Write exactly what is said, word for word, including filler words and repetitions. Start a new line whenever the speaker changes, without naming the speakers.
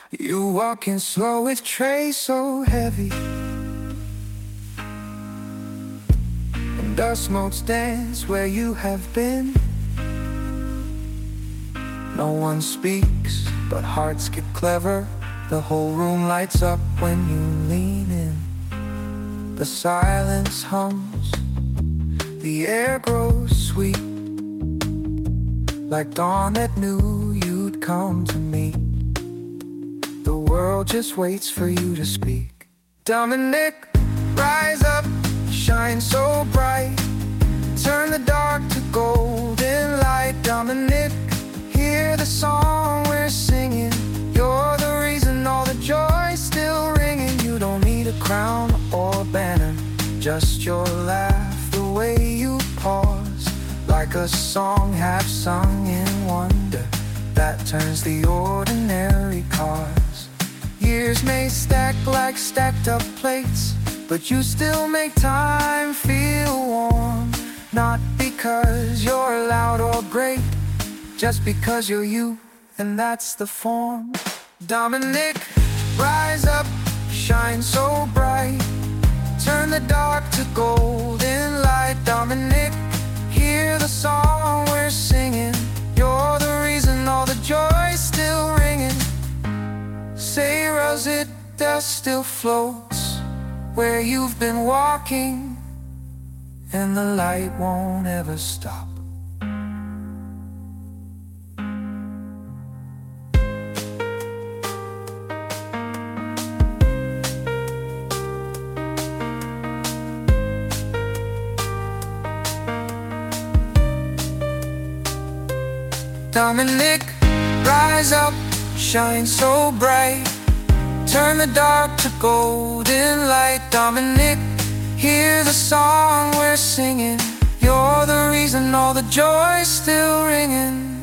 You walking slow with tray so heavy, and dust motes dance where you have been. No one speaks, but hearts get clever. The whole room lights up when you lean in. The silence hums, the air grows sweet, like dawn that knew you'd come to me. The world just waits for you to speak. Dominic, rise up, shine so bright. Turn the dark to golden light. Dominic, hear the song we're singing. You're the reason all the joy's still ringing. You don't need a crown or banner, just your laugh, the way you pause, like a song half sung in wonder that turns the ordinary cause. Years may stack like stacked up plates, but you still make time feel warm. Not because you're loud or great, just because you're you, and that's the form. Dominic, rise up, shine so bright. Turn the dark to golden light. Dominic, hear the song we're singing. You're the reason all the joy's still ringing. Say Rosita still floats where you've been walking, and the light won't ever stop. Dominic, rise up, shine so bright. Turn the dark to golden light. Dominic, hear the song we're singing. You're the reason all the joy's still ringing.